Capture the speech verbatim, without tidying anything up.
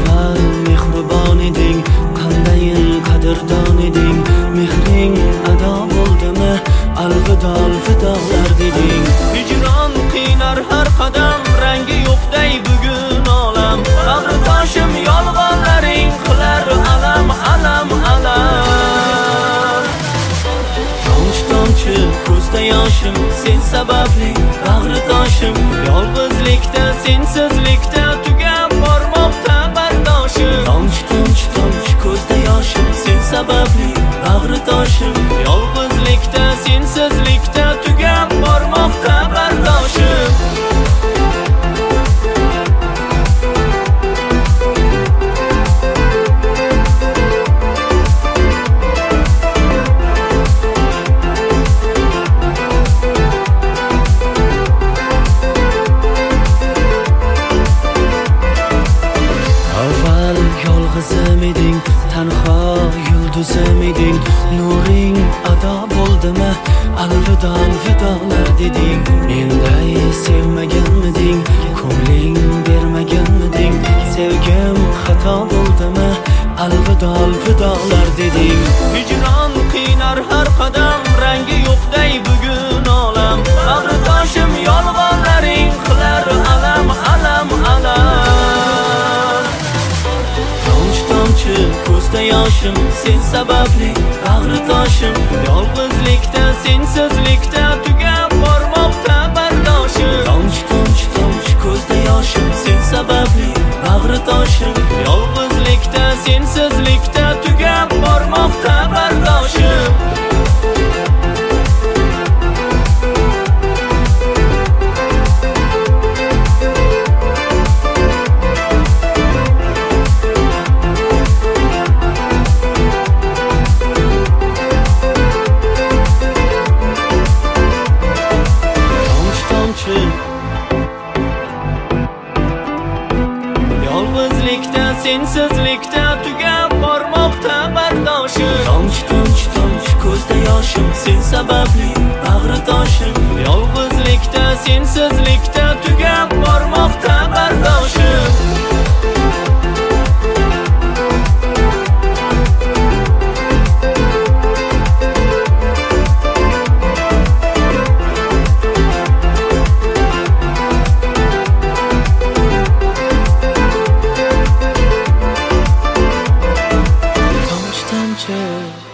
go'zal mehribon eding, qandayin qadrdon eding. Mehring ado bo'ldimi, alvido alvidolar deding. Hijron qiynar har qadam, rangi yo'qday bugun olam. Bag'ri toshim yolg'onlaring qilar alam alam alam. Tomchi tomchi ko'zda yoshim sen sababli, bag'ri toshim yolg'izlikda sensizlikda tugab bormoqda bardoshim. Tomchi tomchi tomchi ko'zda yoshim sen sababli, bag'ri toshim yolg'izlikda sensizlikda tugab bormoqda bardoshim. Yolg'izim eding, tanho yulduzim eding. Nuring ado bo'ldimi, alvido alvidolar deding. Menday sevmaganmiding, ko'ngling bermaganmiding. Sevgim xato bo'ldimi, alvido alvidolar deding. Hijron qiynar har qadam, rangi yo'qday bugun olam. Bag'ri toshim yolg'onlaring qilar alam alam alam. Ko'zda yoshim sen sababli, bag'ri toshim yolg'izlikda sensizlikda tugab bormoqda bardoshim. Tomchi tomchi tomchi ko'zda yoshim sen sababli, bag'ri toshim yolg'izlikda sensizlikda tugab bormoqda bardoshim. Yolg'izlikda sensizlikda tugab bormoqda bardoshim. Tomchi tomchi tomchi ko'zda yoshim sen sababli, bag'ri toshim yolg'izlikda sensizlikda tugab bormoqda bardoshim. Tomchi